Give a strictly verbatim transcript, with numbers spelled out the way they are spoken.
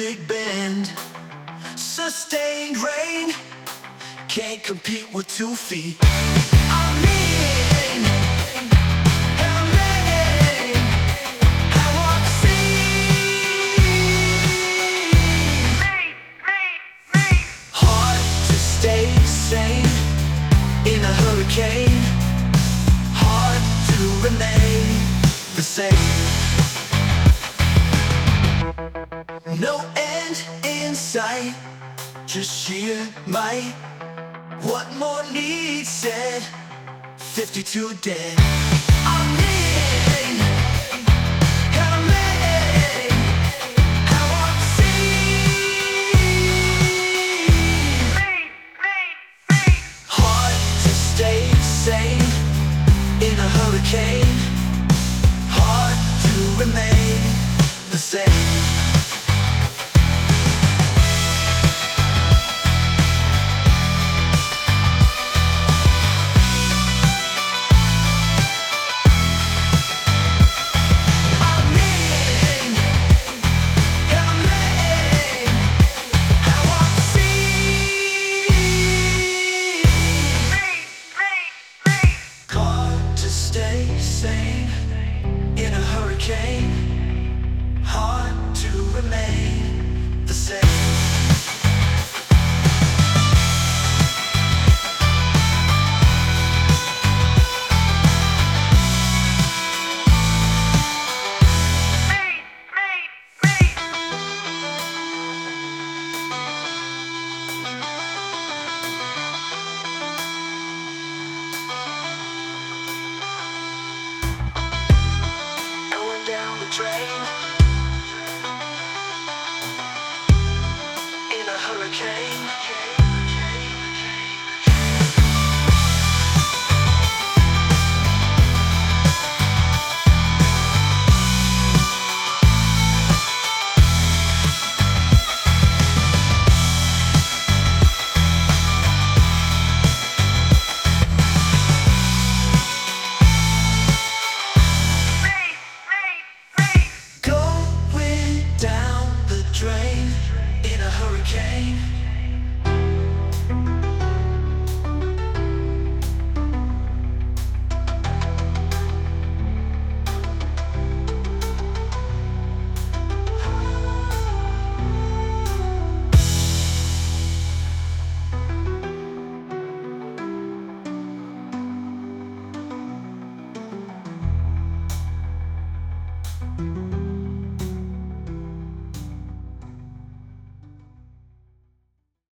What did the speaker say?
Big Bend. Sustained rain can't compete with two feet. I mean, I mean, I want to see me, me, me. Hard to stay sane in a hurricane. Hard to remain the same. No end in sight, just sheer might. What more needs said? fifty-two dead. I mean, I mean, I want to see me, me, me. Hard to stay sane in a hurricane.